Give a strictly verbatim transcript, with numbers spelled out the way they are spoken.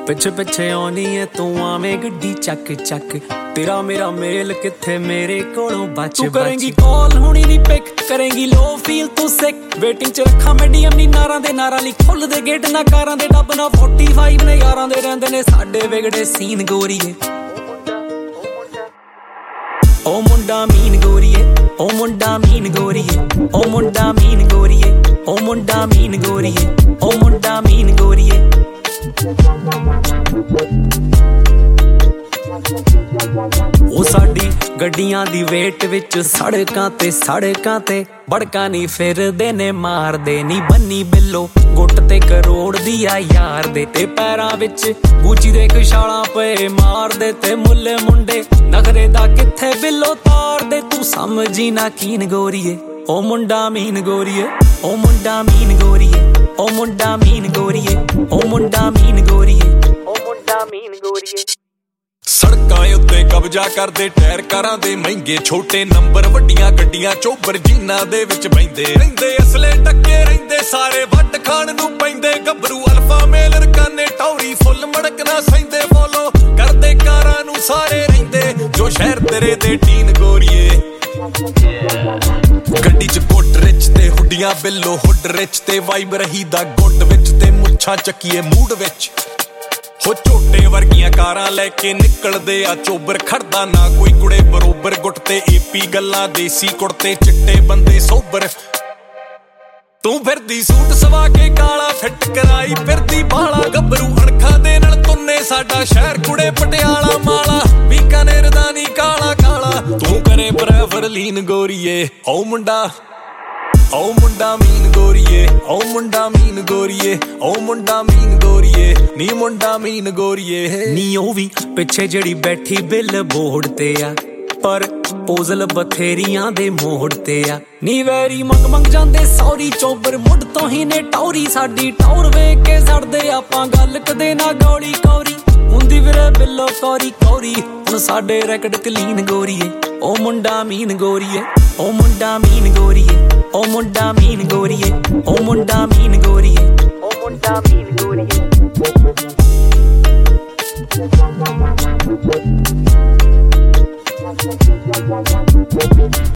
पिछे पिछे आनी है तू आवे गड्डी चक चक तेरा मेरा मेल किथे मेरे कोलों बच तू करेंगी कॉल हुणी नी पिक करेंगी लो फील तू सिक वेटिंग च रखा मीडियम नी नारां दे नारां ली खुल दे गेट ना कारां दे डब ना पैंताली ने यारां दे रहंदे ने साडे विगड़े सीन गोरीए ओ मुंडा मीन गोरीए ओ मुंडा मीन गोरीए ओ मुंडा मीन गोरीए ओ मुंडा मीन गोरीए ओ मुंडा मीन गोरीए ओ साडी गड्डियां दी वेट विच सड़कां ते सड़कां ते बड़का नी फिरदे ने मारदे नी बन्नी बिल्लो गुट ते करोड़ दिया यार दे ते पैरां विच गुची दे कशालां पे मार दे ते मुल्ले मुंडे नखरे दा किथे बिल्लो तार दे तू समझी ना कीन गोरीए ओ मुंडा मीन गोरीए ओ मुंडा मीन गोरीए ओ मुंडा मीन गोरीए ओ मुंडा मीन गोरीए ओ मुंडा मीन गोरीए सड़कां उत्ते कब्जा करदे टैर कारां दे महंगे छोटे नंबर वड्डियां गड्डियां चोबर जिन्हां दे विच बहिंदे रहिंदे असले टक्के रहिंदे सारे वट खाण नूं पैंदे गभरू अल्फा मेल रकाने टौरी फुੱਲ मड़क ना सहिंदे फॉलो करदे कारां नूं सारे रहिंदे जो शहर तेरे दे टीन गोरीए गड्डी च गुट रिच ते हुड्डियां बिल्लो हुड रिच ते वाइब रही दा गुट विच ते मुच्छां चक्कीए मूड विच हो झोटे वर्गियां कारां लैके निकलदे आ चोबर खड़दा ना कोई कुड़े बरोबर गुट ते एपी गल्लां देसी कुड़ते चिट्टे बंदे सोबर तू फिरदी सूट सवा के काला फिट कराई फिरदी बाला गभरू अणखां दे नाल तुन्ने साडा शहर कुड़े पटियाला माला बीकानेर दा नी काला काला तू करे प्रेफर लीन गोरीए ओ मुंडा ओ मुंडा मीन गोरीए ओ मुंडा मीन गोरीए ओ मुंडा मीन गोरीए नी मुंडा मीन गोरीए नी ओ भी पिछे जड़ी बैठी बिल बोर्ड ते आ पर पोजल बथेरियां दे मोड़ ते आ नी वैरी मंग मंग जांदे सौरी चोबर मुड तो ही ने टौरी साडी टौर वेख के सड़दे आपां गल कदे ना गौली कौरी हुंदी विरे बिल्लो कौरी कौरी हुण साडे रैकड कलीन गोरीए ओ मुंडा मीन गोरीए ओ मुंडा मीन गोरीए ओ मुंडा मीन गोरीए ओ मुंडा